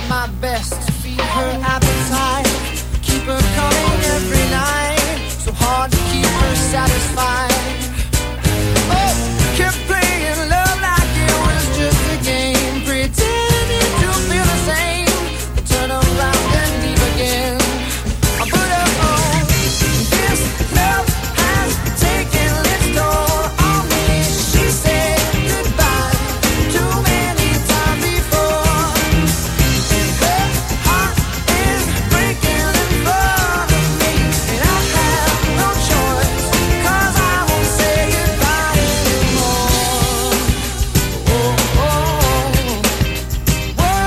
my best to feed her appetite, keep her coming every night, so hard to keep her satisfied. Oh, kept playing love like it was just a game, pretending to feel the same, but turn around and leave again. I put her on. This love has taken its toll on me. She said goodbye too many times before, and her heart is breaking in front of me, and I have no choice, 'cause I won't say goodbye anymore. Oh, oh, oh,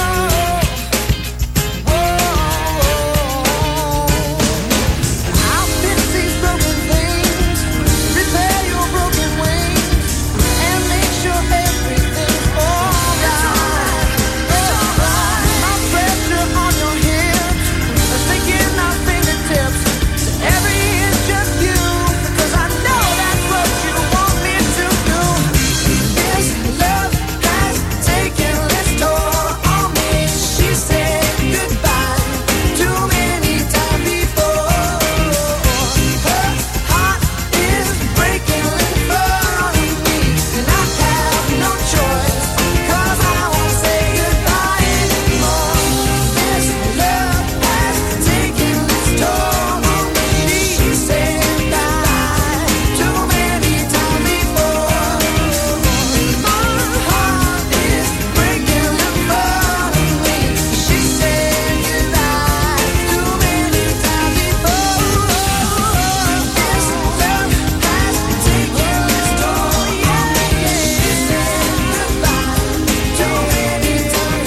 I'll fix these broken things, repair your broken wings, and make sure everything's alright. My pressure on your hips, thinking our fingertips, every inch just you, 'cause I know that's what you want me to do. This love has taken its toll on me. She said goodbye too many times before. Her heart is breaking in front of me, and I have no choice, 'cause I won't say goodbye anymore. This love has taken its toll on me. She said goodbye too many times before. My heart is breaking in front of me. She said goodbye too many times before. This love has taken its toll on me. She said goodbye too many times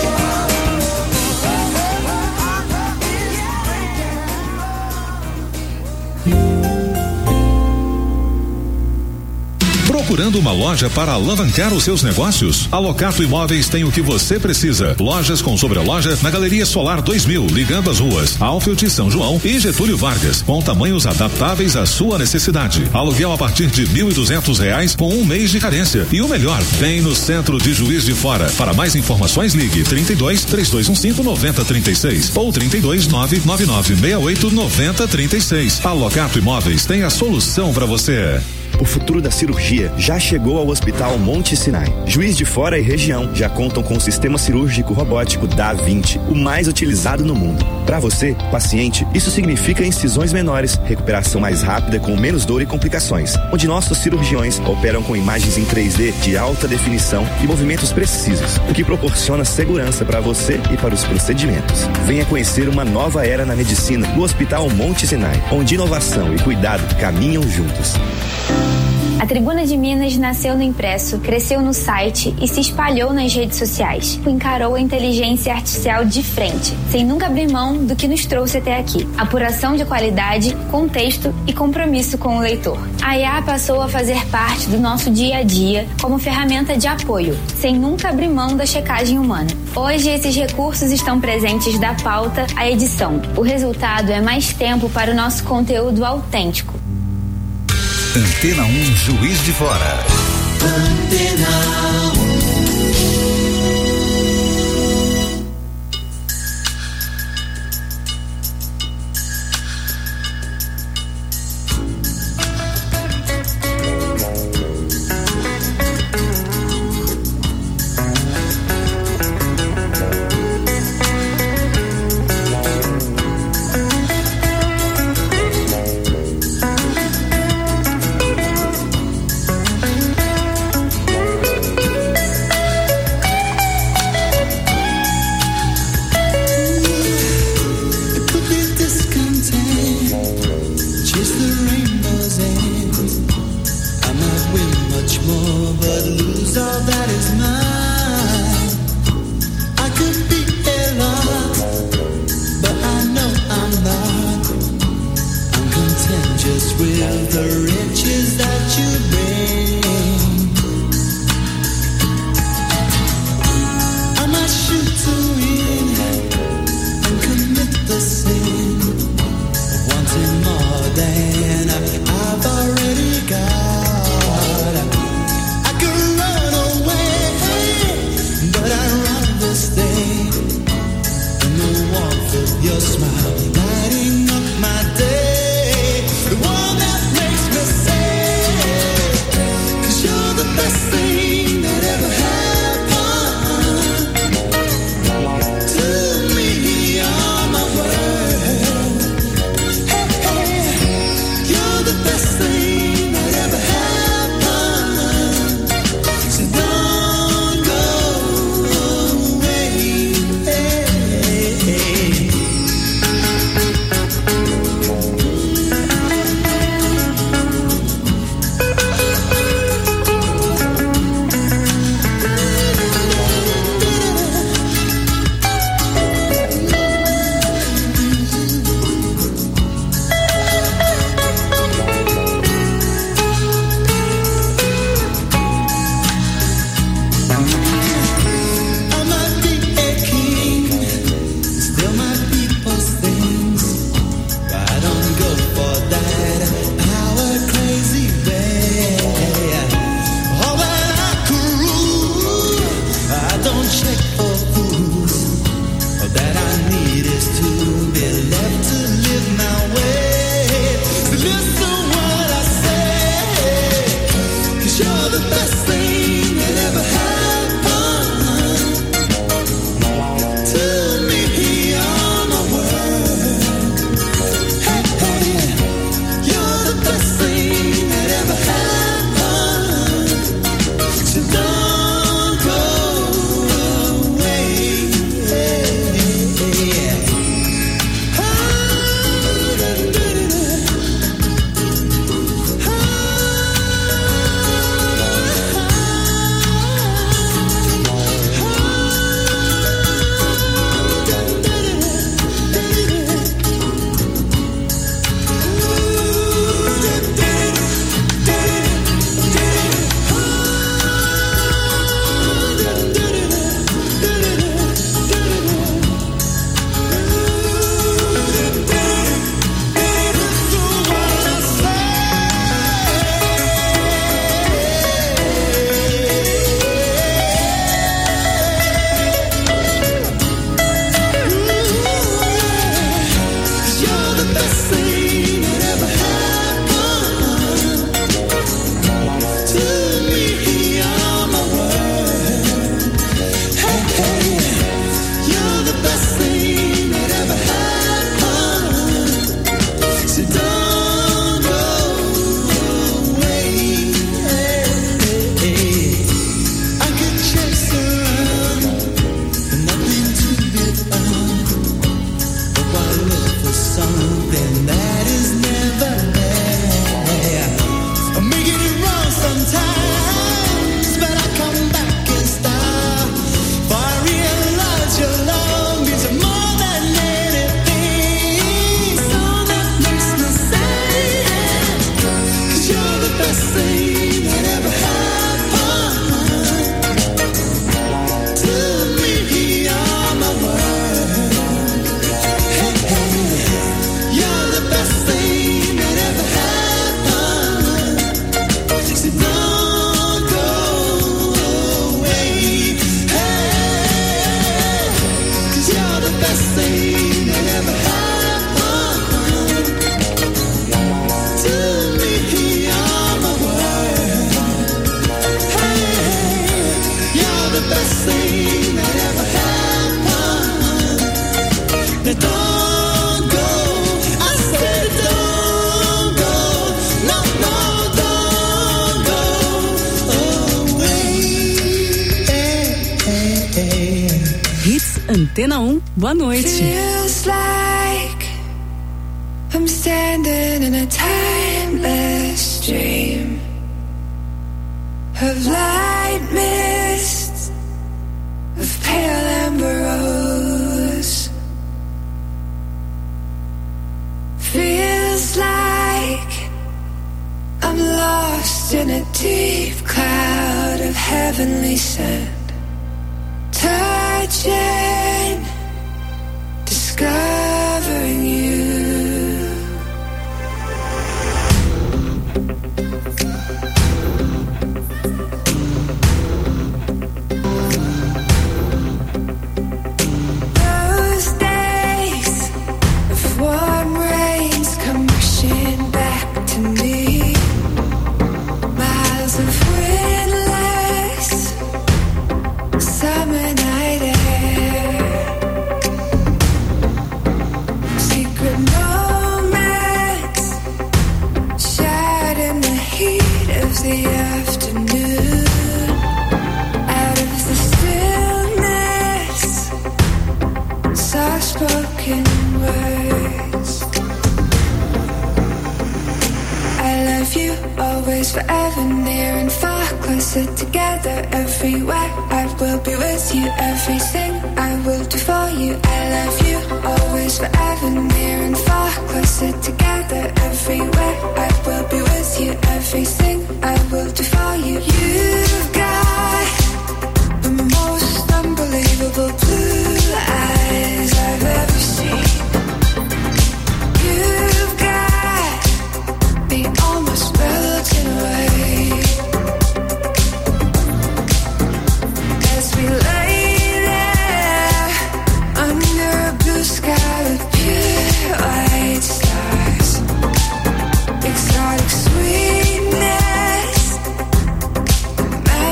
Procurando uma loja para alavancar os seus negócios? A Locato Imóveis tem o que você precisa. Lojas com sobreloja na Galeria Solar 2000, ligando as ruas Alfield, São João e Getúlio Vargas, com tamanhos adaptáveis à sua necessidade. Aluguel a partir de R$1.200 com um mês de carência. E o melhor, bem no centro de Juiz de Fora. Para mais informações, ligue 32-3215-9036 ou 32-99968-9036. A Locato Imóveis tem a solução para você. O futuro da cirurgia já chegou ao Hospital Monte Sinai. Juiz de Fora e região já contam com o sistema cirúrgico robótico Da Vinci, o mais utilizado no mundo. Para você, paciente, isso significa incisões menores, recuperação mais rápida com menos dor e complicações, onde nossos cirurgiões operam com imagens em 3D de alta definição e movimentos precisos, o que proporciona segurança para você e para os procedimentos. Venha conhecer uma nova era na medicina do Hospital Monte Sinai, onde inovação e cuidado caminham juntos. A Tribuna de Minas nasceu no impresso, cresceu no site e se espalhou nas redes sociais. Encarou a inteligência artificial de frente, sem nunca abrir mão do que nos trouxe até aqui. Apuração de qualidade, contexto e compromisso com o leitor. A IA passou a fazer parte do nosso dia a dia como ferramenta de apoio, sem nunca abrir mão da checagem humana. Hoje, esses recursos estão presentes da pauta à edição. O resultado é mais tempo para o nosso conteúdo autêntico. Antena 1 Juiz de Fora. Antena 1. I've already got. I could run away. Antena 1, boa noite. Feels like I'm standing in a timeless dream of light mists, of pale amber rose. Feels like I'm lost in a deep cloud of heavenly scent. Touching, discovering you. Those days of warm rains come rushing back to me. Miles of windless summer night air. Secret moments shared in the heat of the afternoon. Out of the stillness, soft-spoken words. I love you always, forever, near and far, closer together everywhere. I will be with you, everything I will do for you. I love you always, forever, near and far, closer together everywhere. I will be with you, everything I will do for you. You've got the most unbelievable blue eyes I've ever seen. You've got me almost melting away. As we lay there under a blue sky with pure white stars, exotic sweetness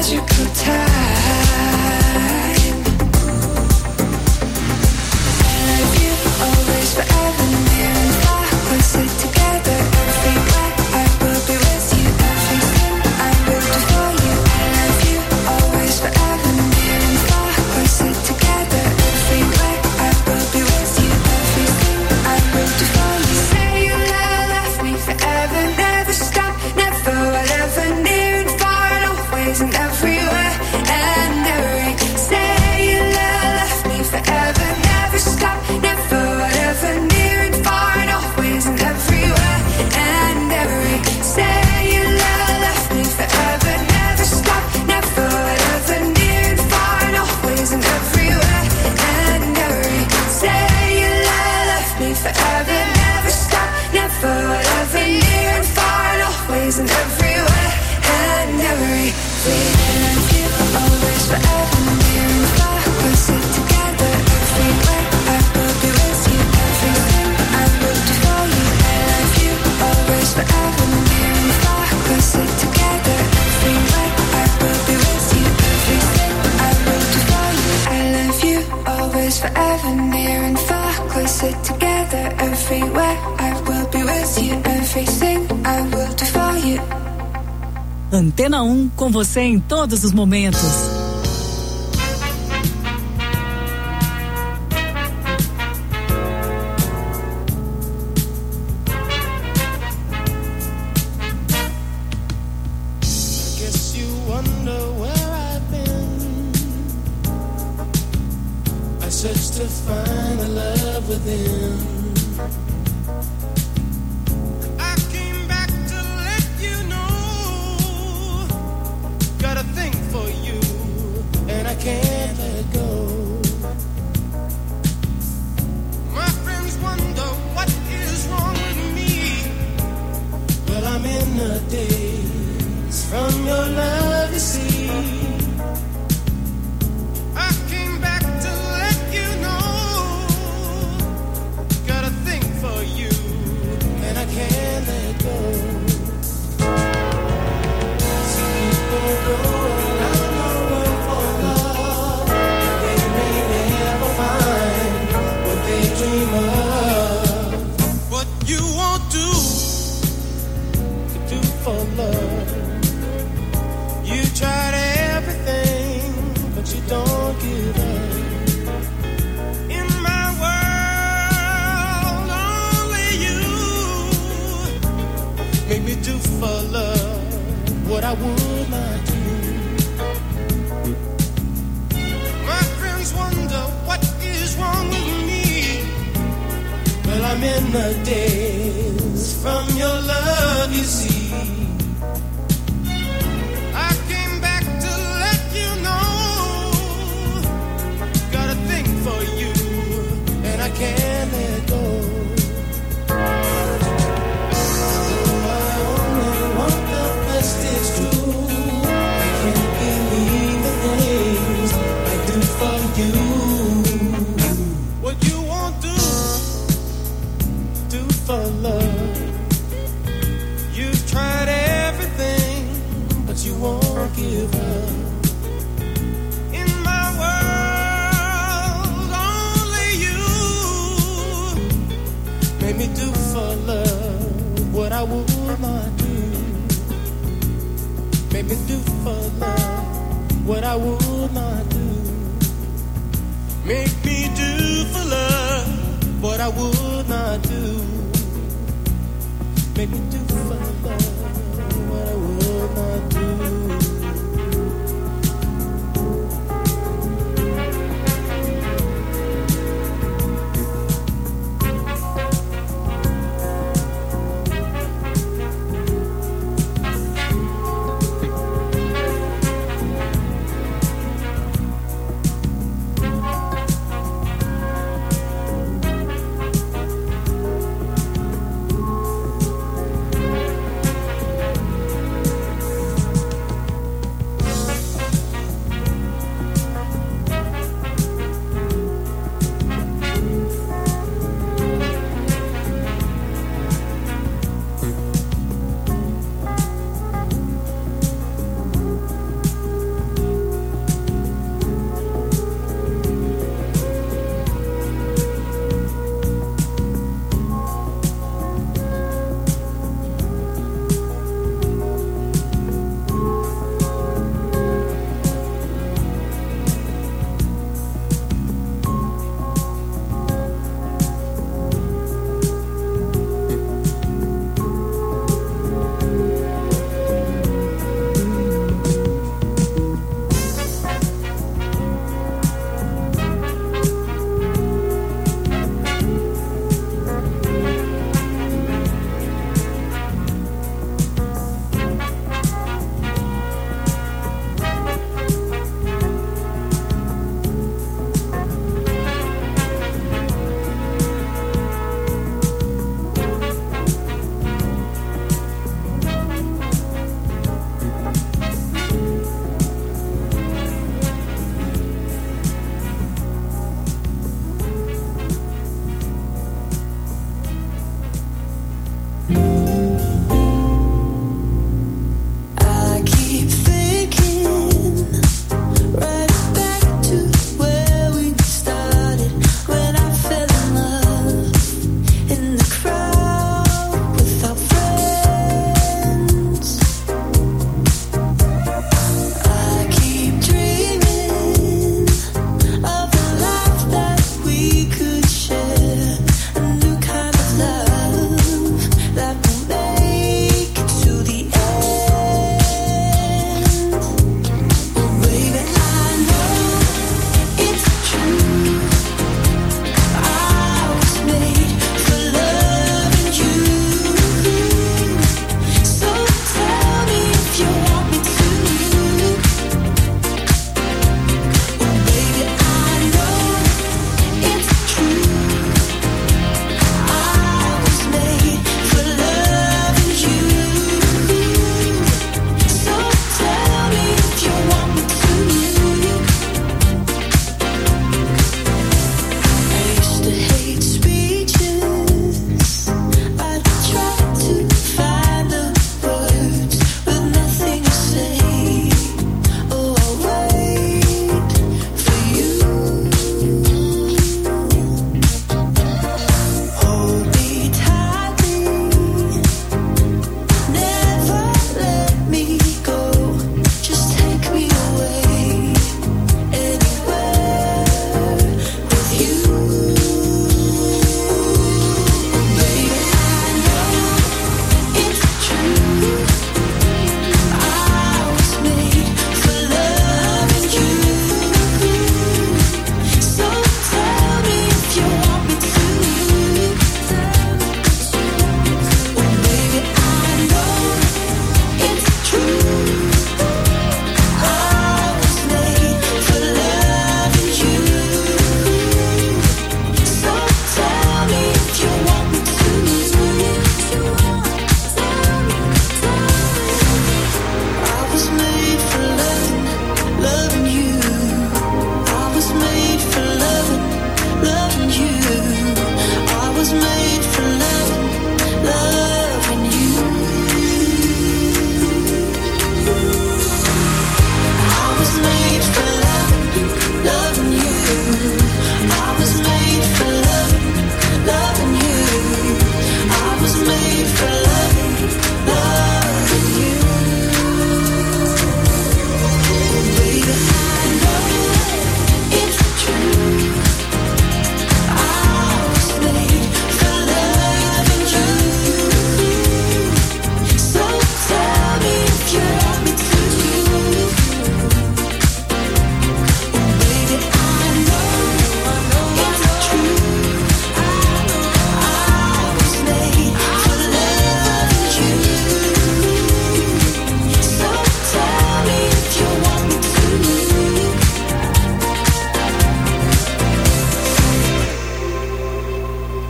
magical time. I love you always, forever, near and far. Closer together, everywhere. I will be with you, everything I will do for you. I love you always, forever, near and far. Closer together, everywhere. I will be with you, everything I will do for you. Say you'll love me forever, never stop, never, whatever, near and far, and always and everywhere and every. Say you'll love me forever, never stop, never, whatever, near and far, and always and everywhere and every. Say you'll love me forever, never stop, never, whatever, near and far, and always and everywhere and every. Say you'll love me forever, never stop, never, whatever, near and far, and always and everywhere and every. We love you always, forever, near and far, closer together, everywhere. I will be with you, everything I will do for you. I love you always, forever, near and far, closer together, everywhere. I will be with you, everything I will do for you. I love you always, forever, near and far, closer together, everywhere. I will be with you, everything I will do for you. Antena 1, com você em todos os momentos. Guess you wonder where I've been. I searched to find the love within. I came back to let you know. Got a thing for you, and I can't let go. My friends wonder what is wrong with me. Well, I'm in the daze from your love, you see. I came back to let you know. Got a thing for you, and I can't let go. Some people go around the world for love, but they may never find what they dream of. What you won't do to do for love. You tried everything, but you don't give up. In my world, only you make me do for love what I would not do. My friends wonder what is wrong with me. Well, I'm in the daze from your love, you see. I came back to let you know. Got a thing for you, and I can't let go. Though I only want the best, it's true. I can't believe the things I do for you. What you won't do for love. You've tried everything, but you won't give up. In my world, only you made me do for love what I would not do. Made me do for love what I would not do. Make me do for love what I would not do. Make me do for love what I would not do.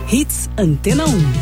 Hits Antena 1.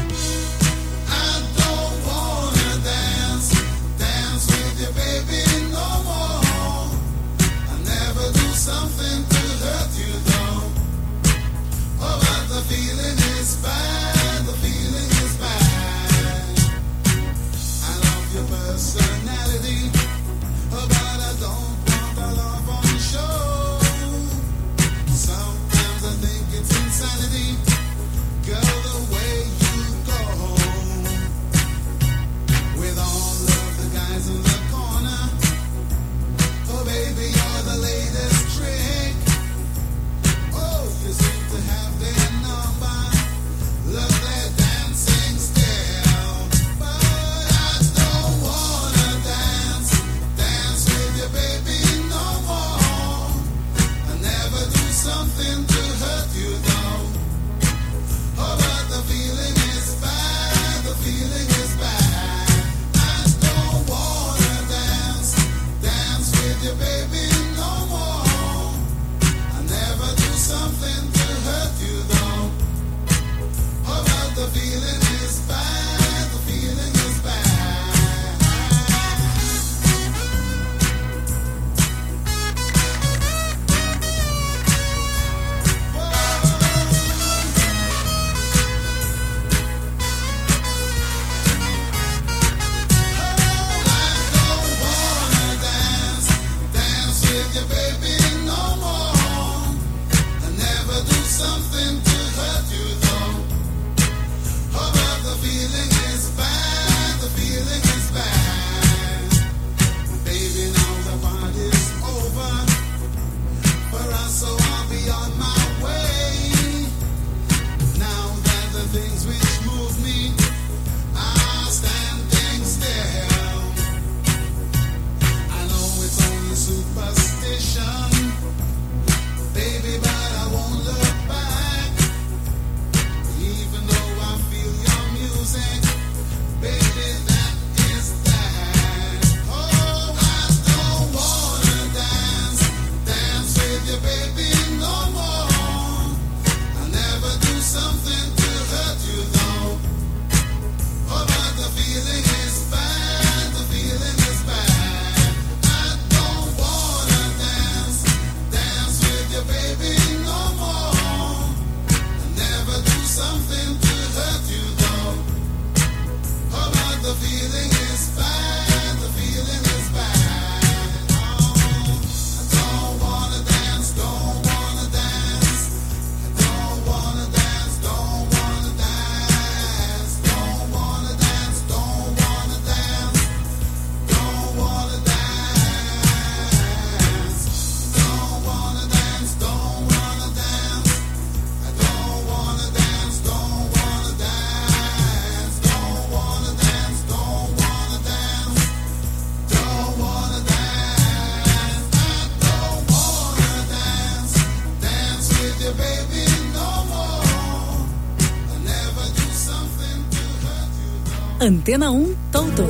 Antena 1 Toto.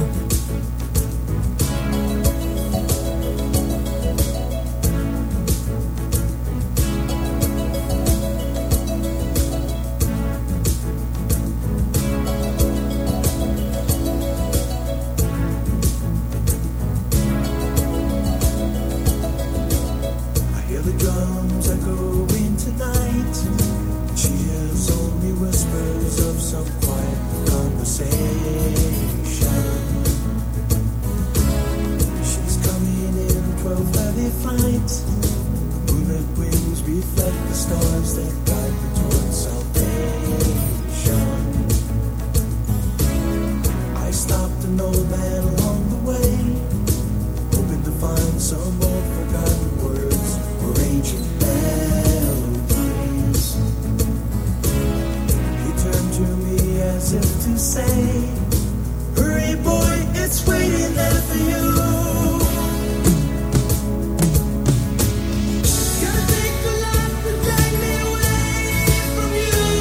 Gonna take the life and drag me away from you.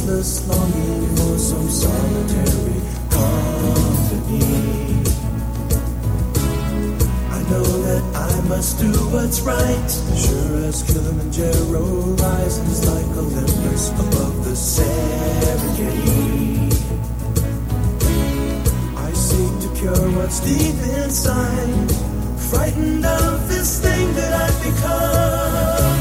restless longing for some solitary company. I know that I must do what's right, sure as Kilimanjaro rises like Olympus above the Serengeti. I seek to cure what's deep inside, frightened of this thing that I've become.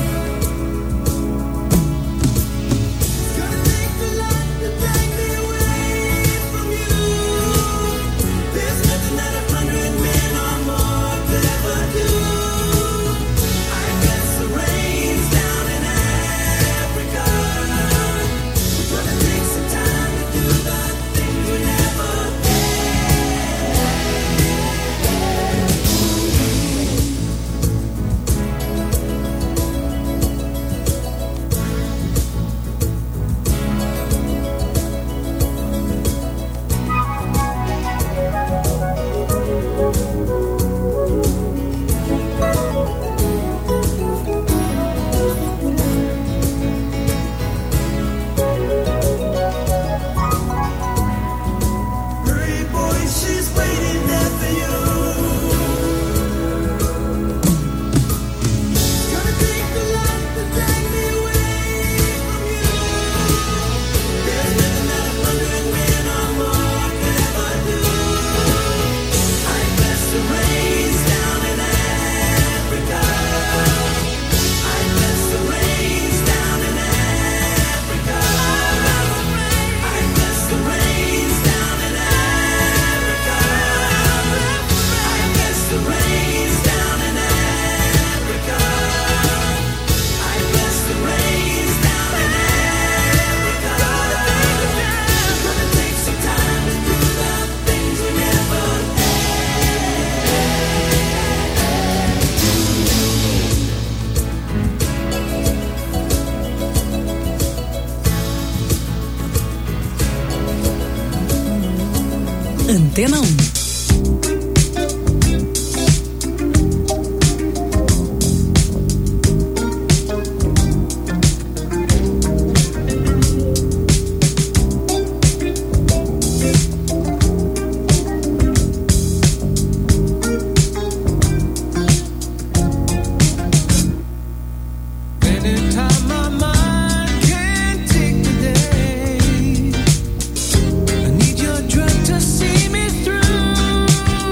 Antena 1. I need your drug to see me through.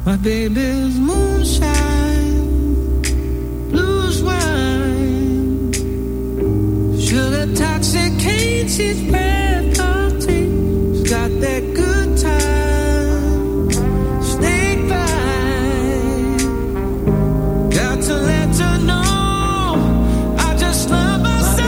My baby's moonshine, blues wine, sugar toxicates each breath of tea. She's got that good time, snake bite. Got to let her know I just love myself.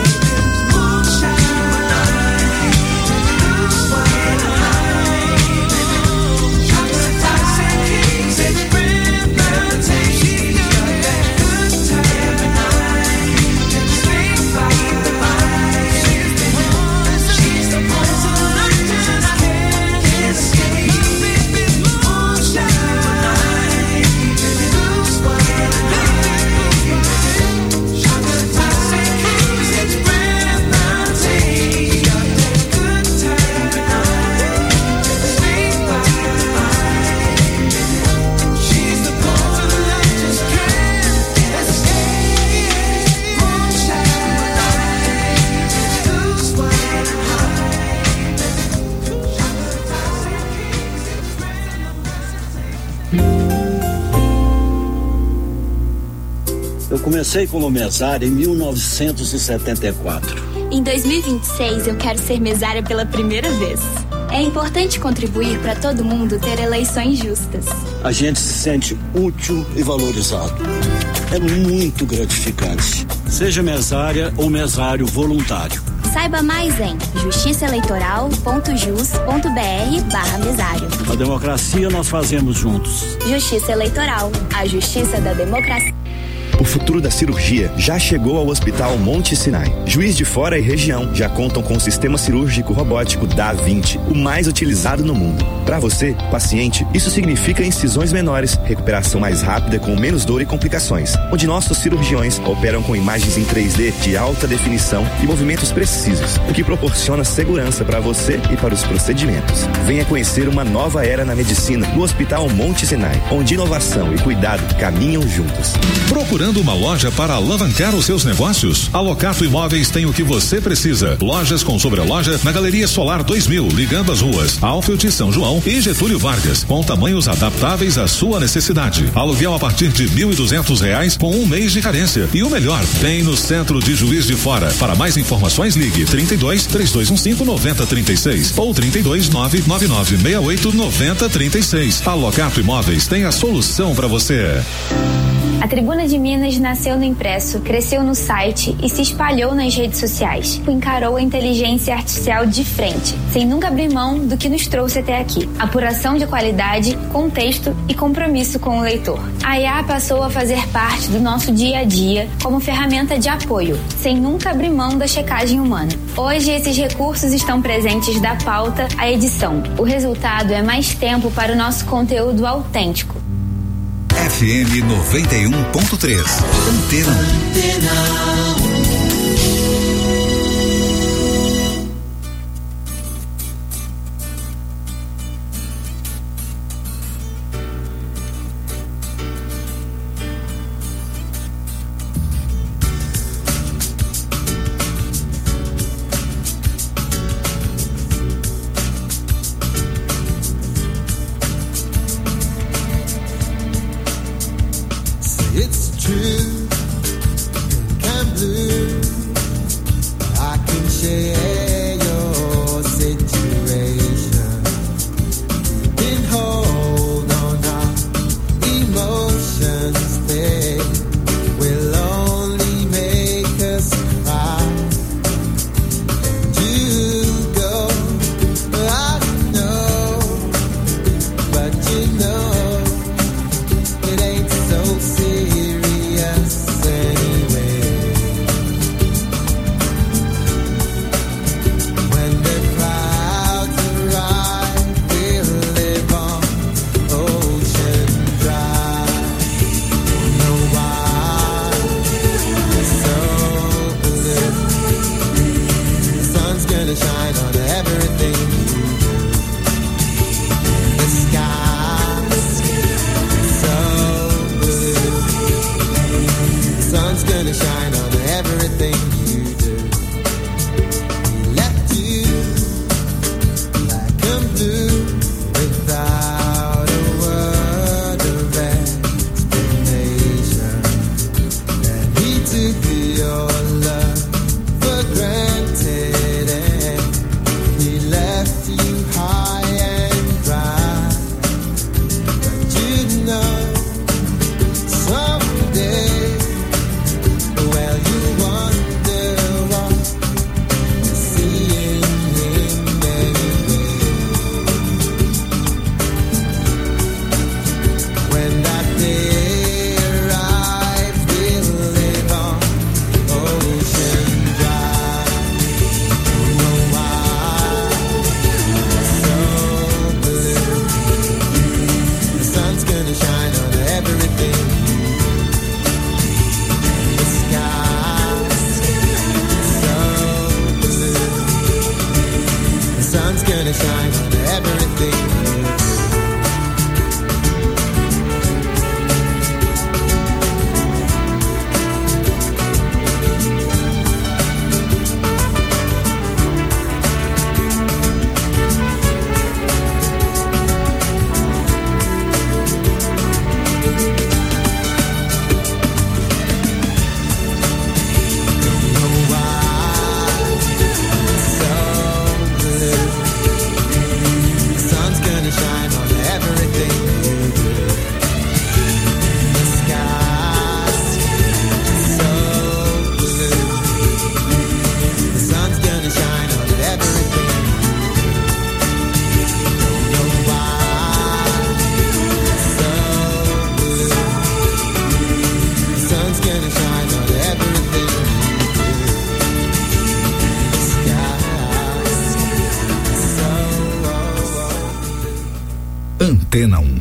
Eu comecei como mesária em 1974. Em 2026 eu quero ser mesária pela primeira vez. É importante contribuir para todo mundo ter eleições justas. A gente se sente útil e valorizado. É muito gratificante. Seja mesária ou mesário voluntário. Saiba mais em justiçaeleitoral.jus.br/mesário. A democracia nós fazemos juntos. Justiça Eleitoral, a justiça da democracia. O futuro da cirurgia já chegou ao Hospital Monte Sinai. Juiz de Fora e região já contam com o sistema cirúrgico robótico Da-20, o mais utilizado no mundo. Para você, paciente, isso significa incisões menores, recuperação mais rápida com menos dor e complicações, onde nossos cirurgiões operam com imagens em 3D de alta definição e movimentos precisos, o que proporciona segurança para você e para os procedimentos. Venha conhecer uma nova era na medicina no Hospital Monte Sinai, onde inovação e cuidado caminham juntos. Procurando uma loja para alavancar os seus negócios? A Locato Imóveis tem o que você precisa. Lojas com sobreloja na Galeria Solar 2000, ligando as ruas Alfield e São João e Getúlio Vargas, com tamanhos adaptáveis à sua necessidade. Aluguel a partir de R$1.200 com 1 mês de carência. E o melhor, bem no centro de Juiz de Fora. Para mais informações, ligue 32-3215-9036 ou 32-99968-9036. A Locato Imóveis tem a solução para você. A Tribuna de Minas nasceu no impresso, cresceu no site e se espalhou nas redes sociais. Encarou a inteligência artificial de frente, sem nunca abrir mão do que nos trouxe até aqui. Apuração de qualidade, contexto e compromisso com o leitor. A IA passou a fazer parte do nosso dia a dia como ferramenta de apoio, sem nunca abrir mão da checagem humana. Hoje, esses recursos estão presentes da pauta à edição. O resultado é mais tempo para o nosso conteúdo autêntico. FM 91.3. Antena. It's true, pink and blue. I can share your situation. You can hold on our emotions. They will only make us cry. And you go, I know, but you know. It ain't so serious anyway. When the clouds arrive, we'll live on ocean drive. No why so blue. The sun's gonna shine on everything you do. The skies Antena 1.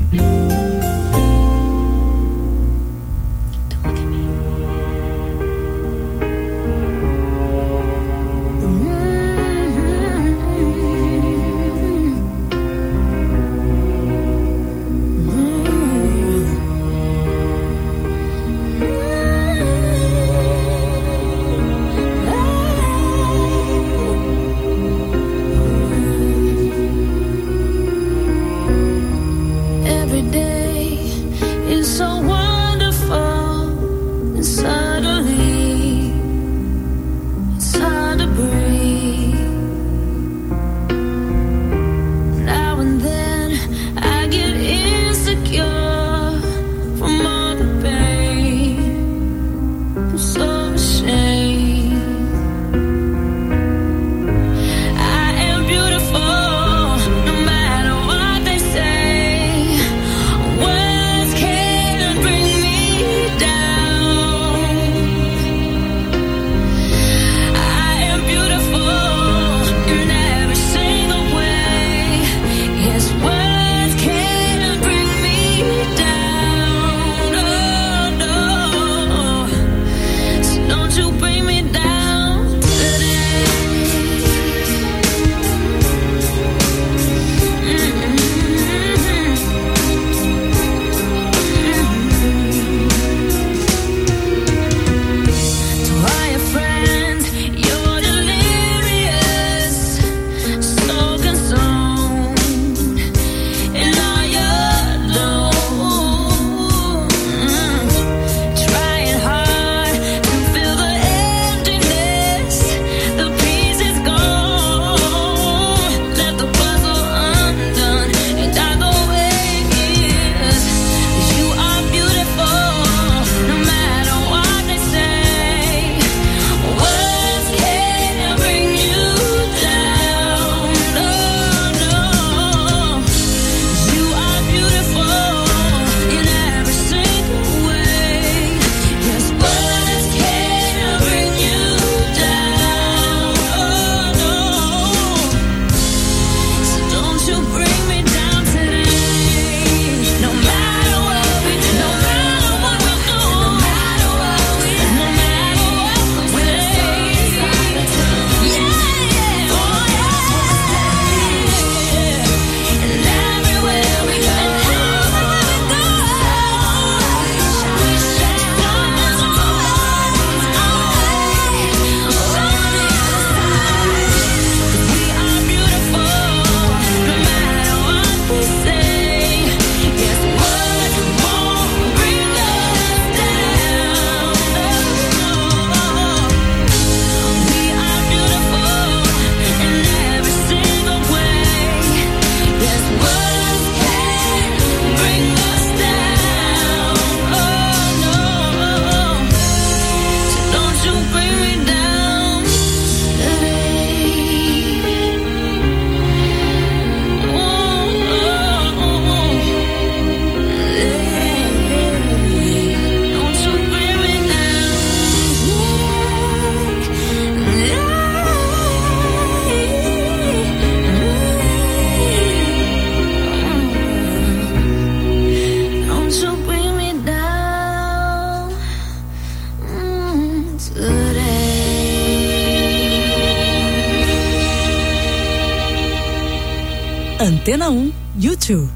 Antena 1, YouTube.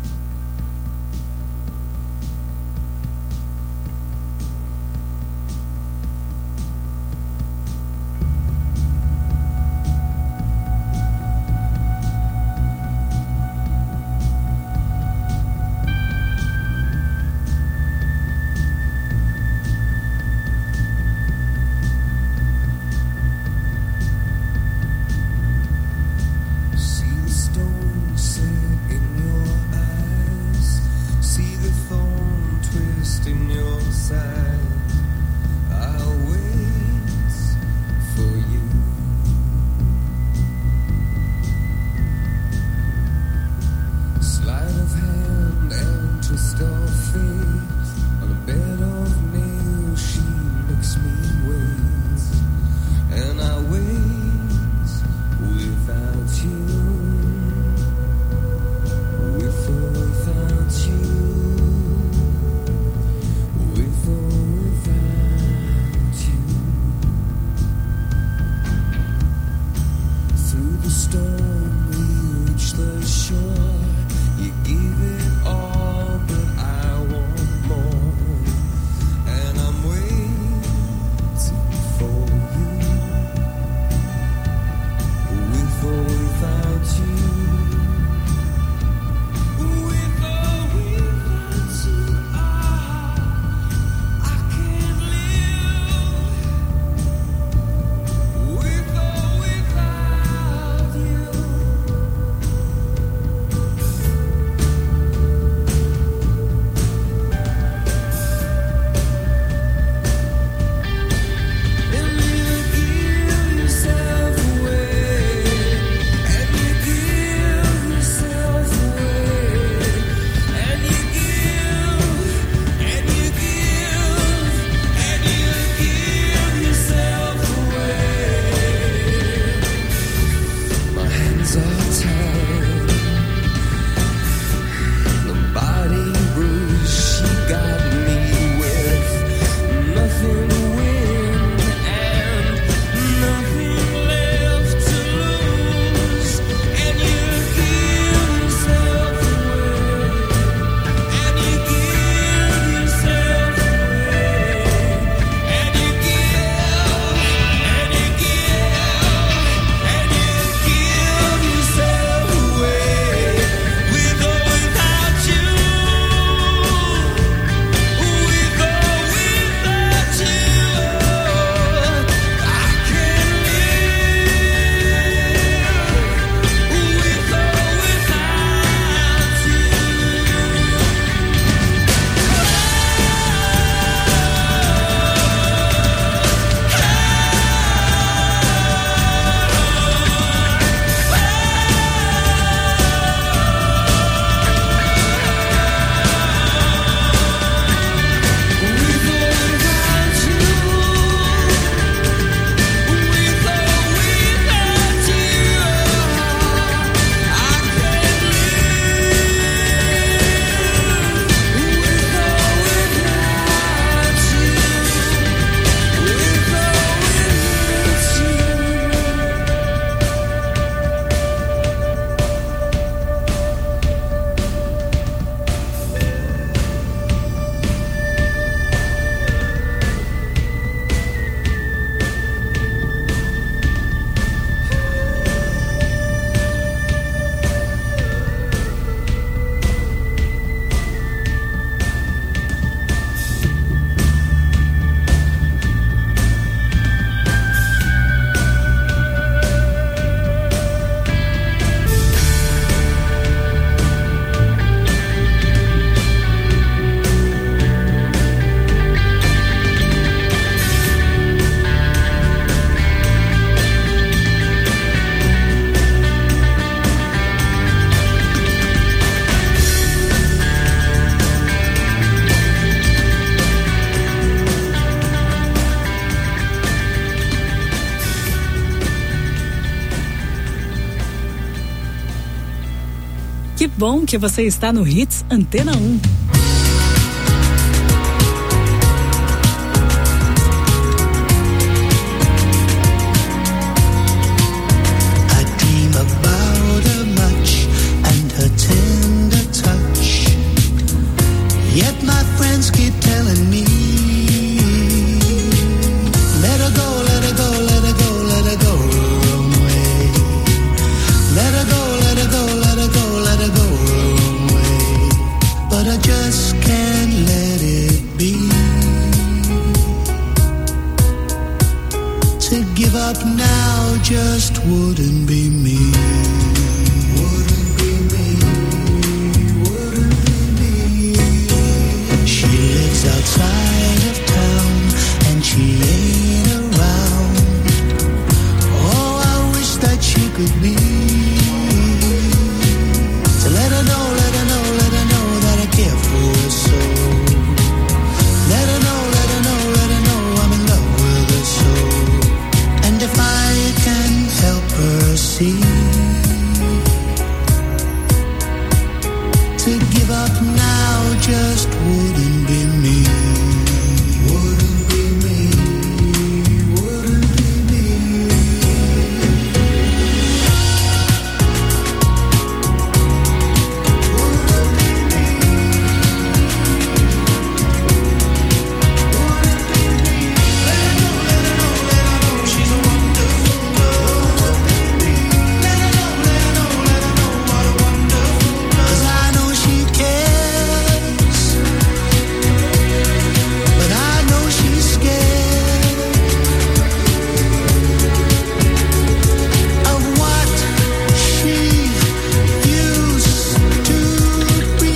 bom que você está no Hits Antena 1. Yet my friends keep telling me, let her go, let her go, let her go, let her go her own way. Let her go, let her go, let her go, let her go her own way. But I just can't let it be. To give up now just wouldn't be me. Outside of town and she ain't around. Oh, I wish that she could be. So let her know, let her know, let her know that I care for her so. Let her know, let her know, let her know I'm in love with her so. And if I can help her see, to give up now just wouldn't be me. Wouldn't be me. Wouldn't be me. Wouldn't be me. Wouldn't be me. Let her know, let her know, let her know she's a wonderful girl. Wouldn't be me. Let her know, let her know, let her know what a wonderful girl. 'Cause I know she cares, but I know she's scared of what she used to be.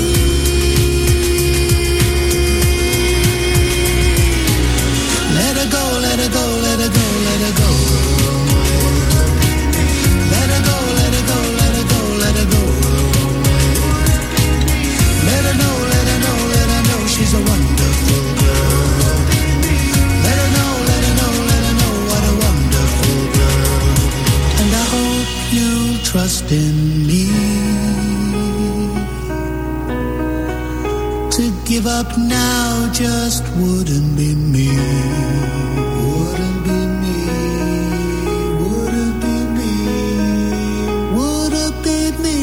Let her go, let her go, let her go, let her go her own way. Let her go, let her go, let her go, let her go her own way. Let her know, let her know, let her know she's a wonderful girl. Let her know, let her know, let her know what a wonderful girl. And I hope you trust in me. To give up now just wouldn't be me. Wouldn't be me. Wouldn't be me. Wouldn't be me.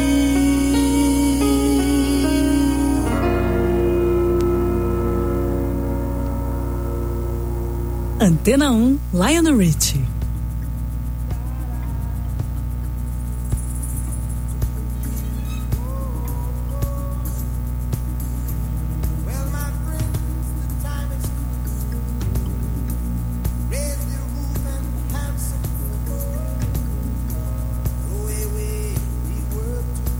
Antena 1, Lionel Richie. Well, my friends, the time is raise your roof and have some fun. Go away, we work to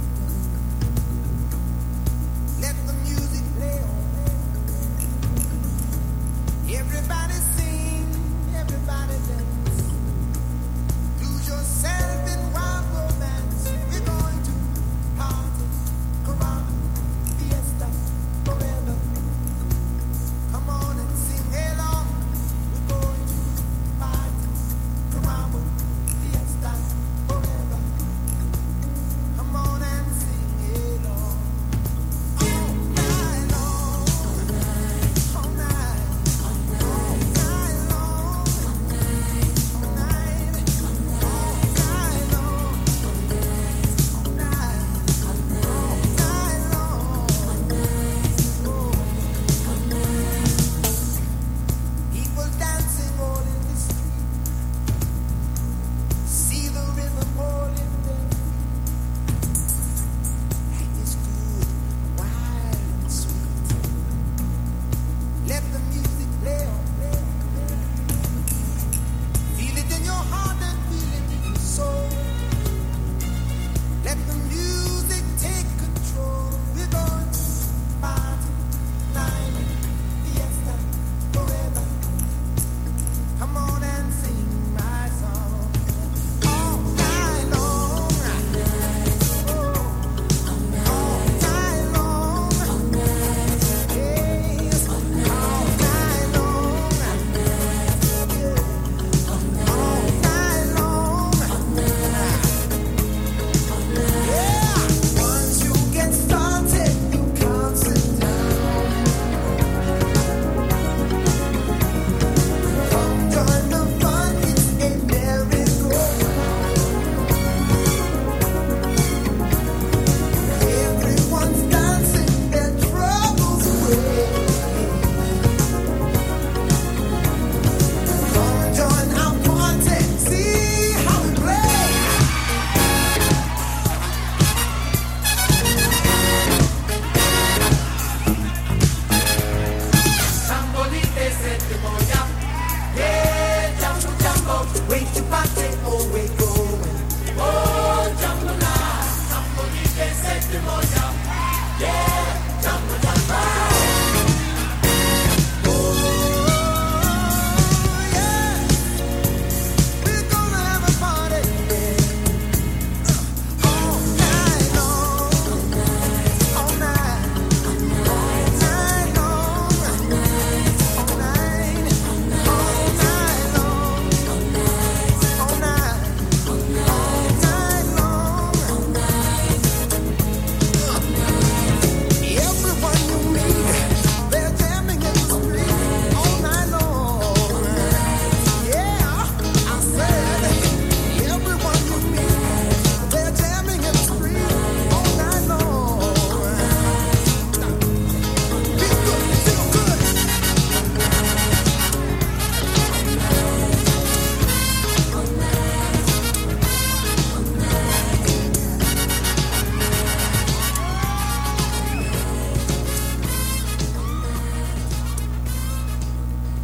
let the music play on. Everybody sing, everybody dance.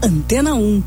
Antena 1.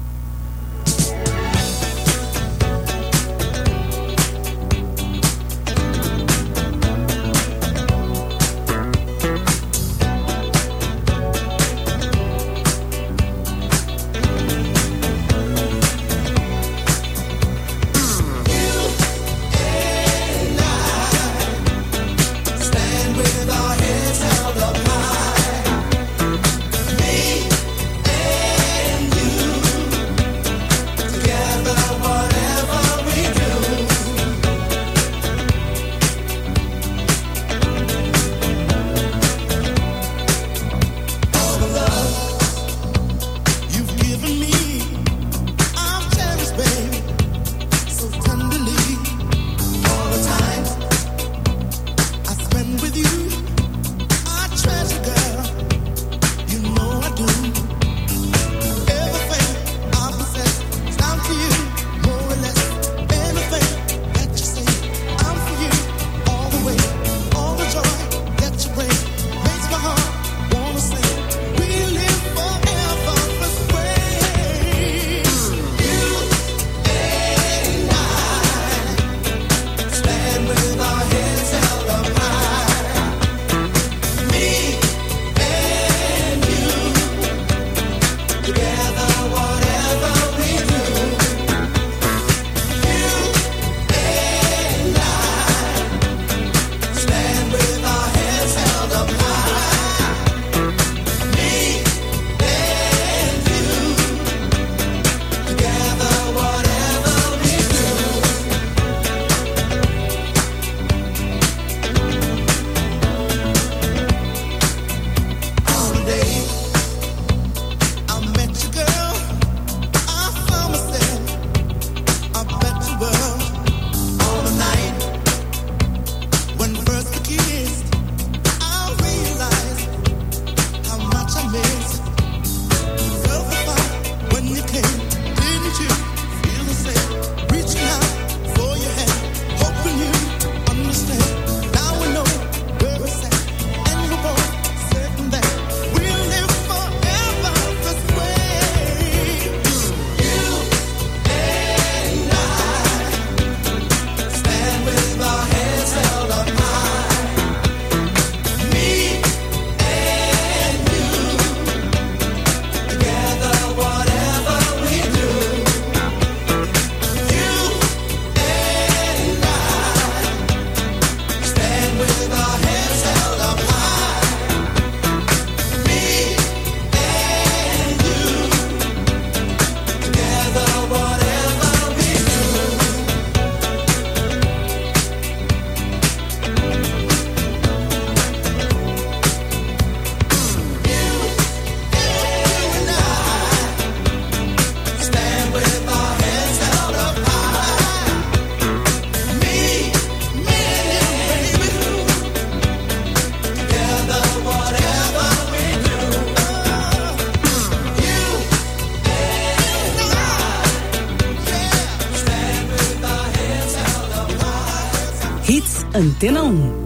Antena 1.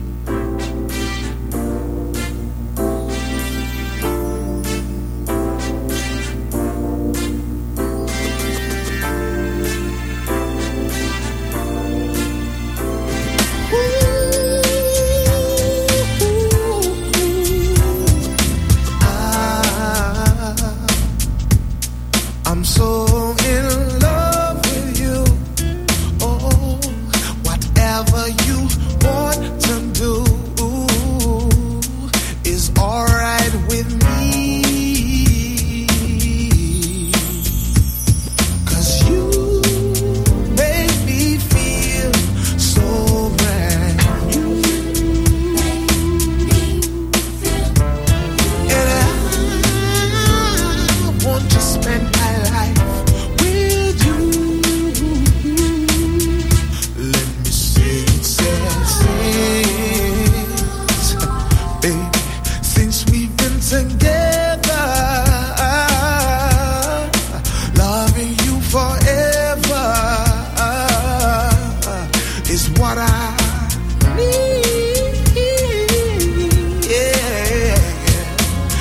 I'm so in love with you. Oh, whatever you want to do is alright with me.